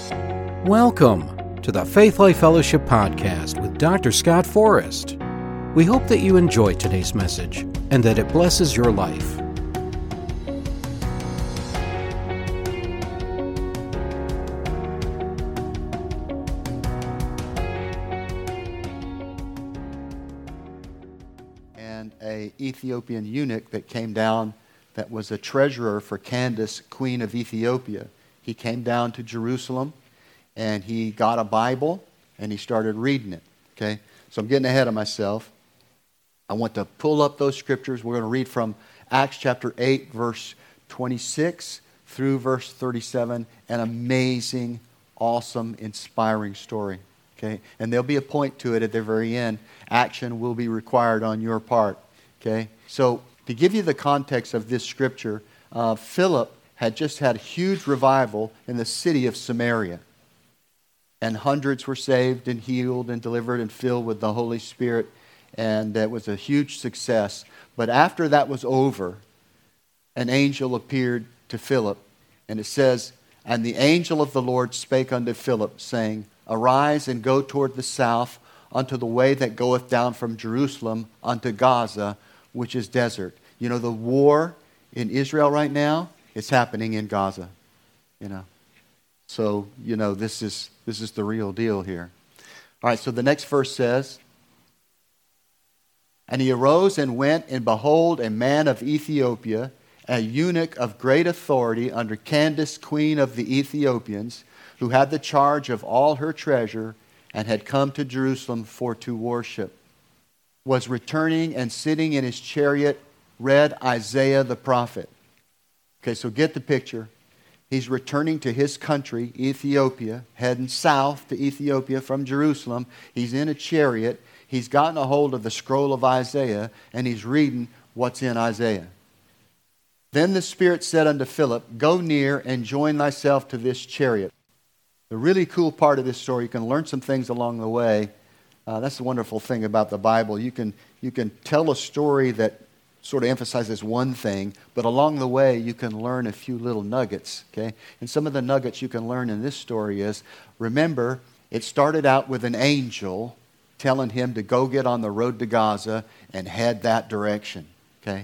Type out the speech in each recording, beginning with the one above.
Welcome to the Faith Life Fellowship Podcast with Dr. Scott Forrest. We hope that you enjoy today's message and that it blesses your life. And an Ethiopian eunuch that came down that was a treasurer for Candace, Queen of Ethiopia. He came down to Jerusalem and he got a Bible and he started reading it. Okay, so I'm getting ahead of myself. I want to pull up those scriptures. We're going to read from Acts chapter 8, verse 26 through verse 37. An amazing, awesome, inspiring story. Okay, and there'll be a point to it at the very end. Action will be required on your part. Okay, so to give you the context of this scripture, Philip had just had a huge revival in the city of Samaria. And hundreds were saved and healed and delivered and filled with the Holy Spirit. And it was a huge success. But after that was over, an angel appeared to Philip. And it says, "And the angel of the Lord spake unto Philip, saying, Arise and go toward the south unto the way that goeth down from Jerusalem unto Gaza, which is desert." You know, the war in Israel right now is happening in Gaza. You know. So, you know, this is the real deal here. All right, so the next verse says, "And he arose and went, and behold, a man of Ethiopia, a eunuch of great authority under Candace, queen of the Ethiopians, who had the charge of all her treasure, and had come to Jerusalem for to worship, was returning and sitting in his chariot, read Isaiah the prophet." Okay, so get the picture. He's returning to his country, Ethiopia, heading south to Ethiopia from Jerusalem. He's in a chariot. He's gotten a hold of the scroll of Isaiah, and he's reading what's in Isaiah. "Then the Spirit said unto Philip, Go near and join thyself to this chariot." The really cool part of this story, you can learn some things along the way. That's the wonderful thing about the Bible. You can tell a story that sort of emphasizes one thing, but along the way you can learn a few little nuggets. Okay, and some of the nuggets you can learn in this story is, remember, it started out with an angel telling him to go get on the road to Gaza and head that direction. Okay,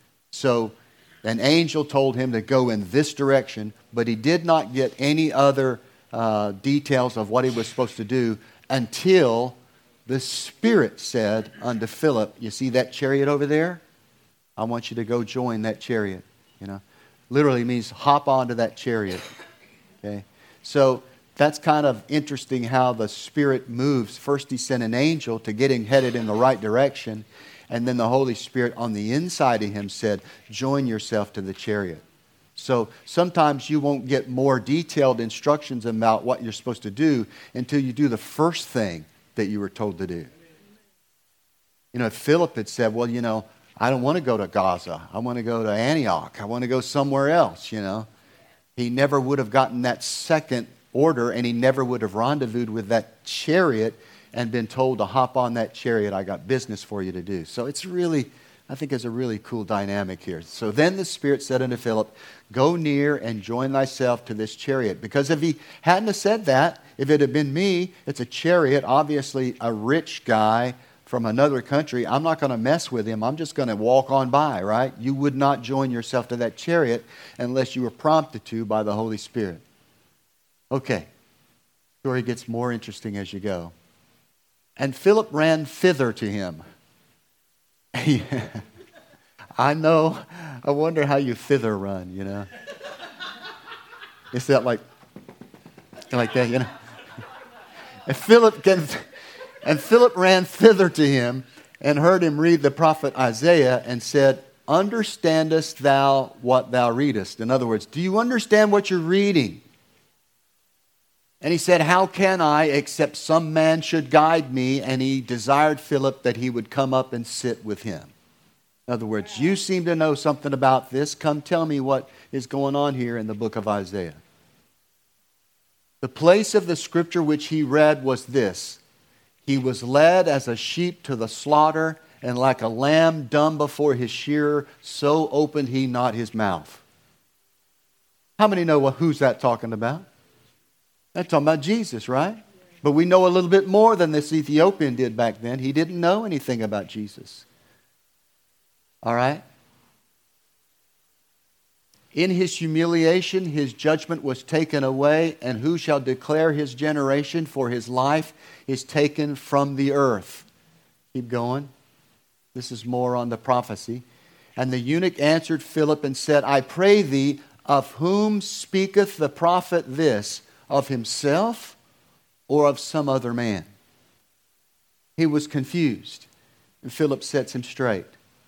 so an angel told him to go in this direction, but he did not get any other details of what he was supposed to do until the Spirit said unto Philip, "You see that chariot over there? I want you to go join that chariot." You know, literally means hop onto that chariot. Okay, so that's kind of interesting how the Spirit moves. First, He sent an angel to get him headed in the right direction, and then the Holy Spirit on the inside of him said, "Join yourself to the chariot." So sometimes you won't get more detailed instructions about what you're supposed to do until you do the first thing that you were told to do. You know, if Philip had said, "Well, you know, I don't want to go to Gaza. I want to go to Antioch. I want to go somewhere else," you know, he never would have gotten that second order, and he never would have rendezvoused with that chariot and been told to hop on that chariot. "I got business for you to do." So it's really, I think it's a really cool dynamic here. "So then the Spirit said unto Philip, Go near and join thyself to this chariot." Because if he hadn't have said that, if it had been me, it's a chariot, obviously a rich guy from another country, I'm not going to mess with him. I'm just going to walk on by, right? You would not join yourself to that chariot unless you were prompted to by the Holy Spirit. Okay. The story gets more interesting as you go. "And Philip ran thither to him." I know. I wonder how you thither run, you know. Is that like that, you know? And Philip ran thither to him and heard him read the prophet Isaiah and said, "Understandest thou what thou readest?" In other words, do you understand what you're reading? And he said, "How can I, except some man should guide me?" And he desired Philip that he would come up and sit with him. In other words, you seem to know something about this. Come tell me what is going on here in the book of Isaiah. The place of the scripture which he read was this: "He was led as a sheep to the slaughter, and like a lamb dumb before his shearer, so opened he not his mouth." How many know who's that talking about? That's talking about Jesus, right? But we know a little bit more than this Ethiopian did back then. He didn't know anything about Jesus. All right? In his humiliation, his judgment was taken away, and who shall declare his generation? For his life is taken from the earth. Keep going. This is more on the prophecy. And the eunuch answered Philip and said, I pray thee, of whom speaketh the prophet this? Of himself or of some other man? He was confused. And Philip sets him straight.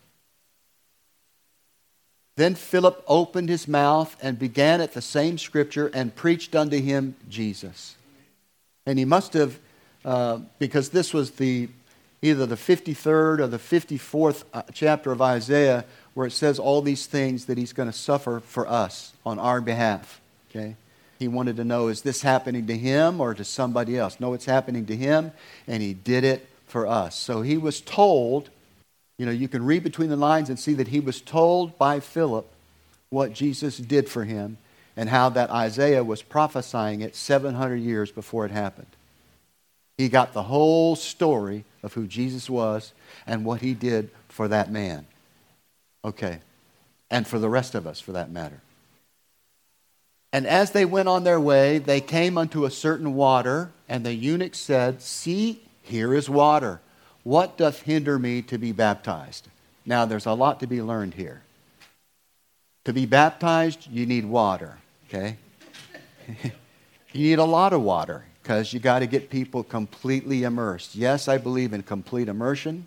Then Philip opened his mouth and began at the same scripture and preached unto him Jesus. And he must have, because this was either the 53rd or the 54th chapter of Isaiah, where it says all these things that he's going to suffer for us on our behalf. Okay? He wanted to know, is this happening to him or to somebody else? No, it's happening to him, and he did it for us. So he was told, you can read between the lines and see that he was told by Philip what Jesus did for him and how that Isaiah was prophesying it 700 years before it happened. He got the whole story of who Jesus was and what he did for that man. Okay. And for the rest of us, for that matter. And as they went on their way, they came unto a certain water, and the eunuch said, See, here is water. What doth hinder me to be baptized? Now, there's a lot to be learned here. To be baptized, you need water, okay? You need a lot of water because you got to get people completely immersed. Yes, I believe in complete immersion.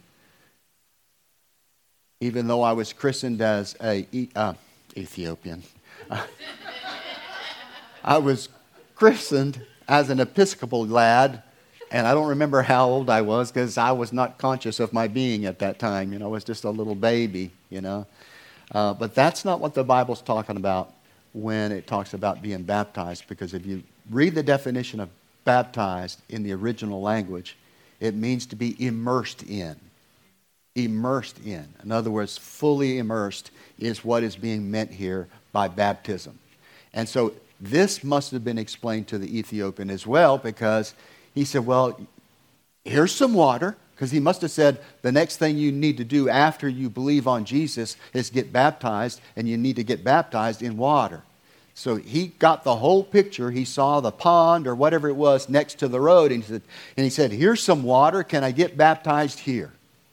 Even though I was christened as a Ethiopian. I was christened as an Episcopal lad, and I don't remember how old I was because I was not conscious of my being at that time. I was just a little baby, But that's not what the Bible's talking about when it talks about being baptized, because if you read the definition of baptized in the original language, it means to be immersed in. Immersed in. In other words, fully immersed is what is being meant here by baptism. And so this must have been explained to the Ethiopian as well, because he said, well, here's some water, because he must have said the next thing you need to do after you believe on Jesus is get baptized, and you need to get baptized in water. So he got the whole picture. He saw the pond or whatever it was next to the road, and he said, here's some water. Can I get baptized here?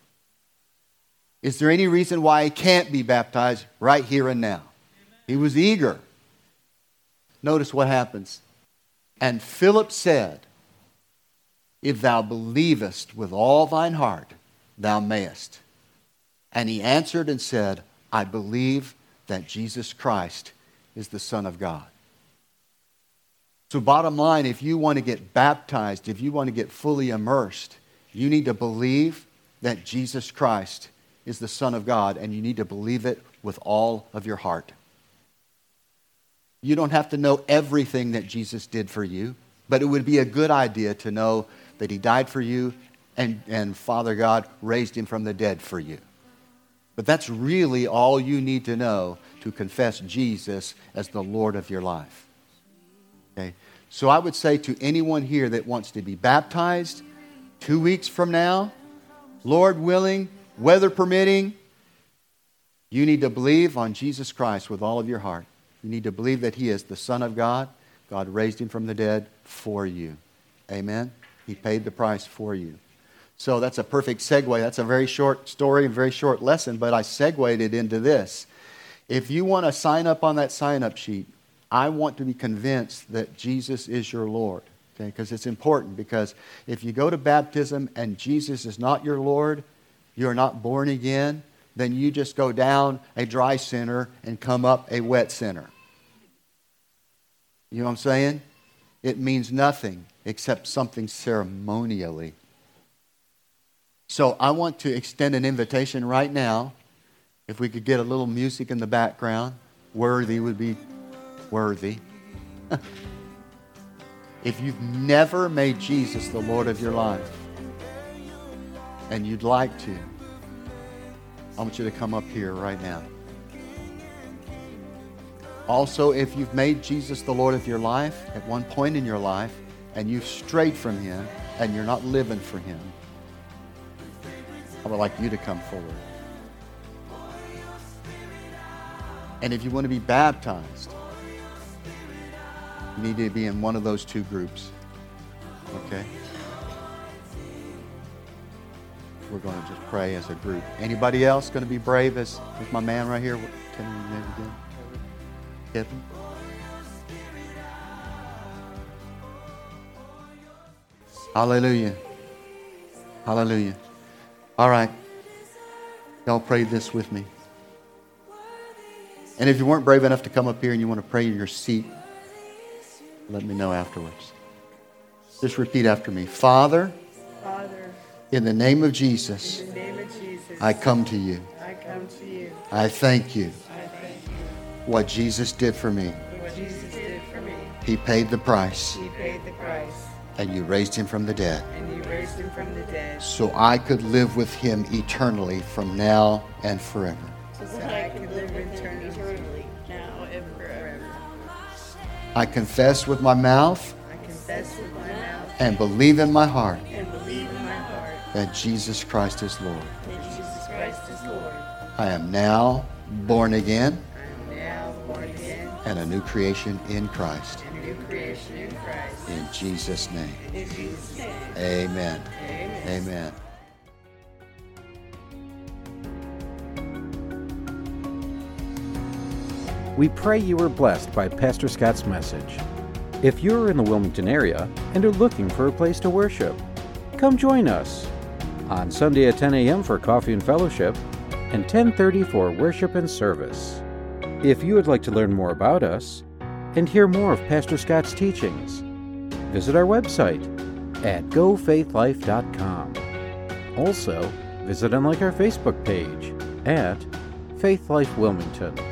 Is there any reason why he can't be baptized right here and now? He was eager. Notice what happens. And Philip said, If thou believest with all thine heart, thou mayest. And he answered and said, I believe that Jesus Christ is the Son of God. So bottom line, if you want to get baptized, if you want to get fully immersed, you need to believe that Jesus Christ is the Son of God, and you need to believe it with all of your heart. You don't have to know everything that Jesus did for you, but it would be a good idea to know that he died for you and Father God raised him from the dead for you. But that's really all you need to know to confess Jesus as the Lord of your life. Okay? So I would say to anyone here that wants to be baptized 2 weeks from now, Lord willing, weather permitting, you need to believe on Jesus Christ with all of your heart. You need to believe that he is the Son of God. God raised him from the dead for you. Amen? He paid the price for you. So that's a perfect segue. That's a very short story, a very short lesson, but I segued it into this. If you want to sign up on that sign-up sheet, I want to be convinced that Jesus is your Lord. Okay? Because it's important, because if you go to baptism and Jesus is not your Lord, you're not born again, then you just go down a dry sinner and come up a wet sinner. You know what I'm saying? It means nothing except something ceremonially. So I want to extend an invitation right now. If we could get a little music in the background, worthy would be worthy. If you've never made Jesus the Lord of your life and you'd like to, I want you to come up here right now. Also, if you've made Jesus the Lord of your life at one point in your life and you've strayed from Him and you're not living for Him, I would like you to come forward. And if you want to be baptized, you need to be in one of those two groups. Okay? We're going to just pray as a group. Anybody else going to be brave as my man right here? Tell me your name again. Kevin? Hallelujah. Hallelujah. All right. Y'all pray this with me. And if you weren't brave enough to come up here and you want to pray in your seat, let me know afterwards. Just repeat after me. Father, in the name of Jesus, I come to you. I thank you. What Jesus did for me. He paid the price. And you raised Him from the dead. So I could live with Him eternally from now and forever. I confess with my mouth and believe in my heart that Jesus Christ is Lord. I am now born again and a new creation in Christ. In Jesus' name. Amen. Amen. We pray you were blessed by Pastor Scott's message. If you're in the Wilmington area and are looking for a place to worship, come join us on Sunday at 10 a.m. for coffee and fellowship and 10:30 for worship and service. If you would like to learn more about us and hear more of Pastor Scott's teachings, visit our website at gofaithlife.com. Also, visit and like our Facebook page at Faith Life Wilmington.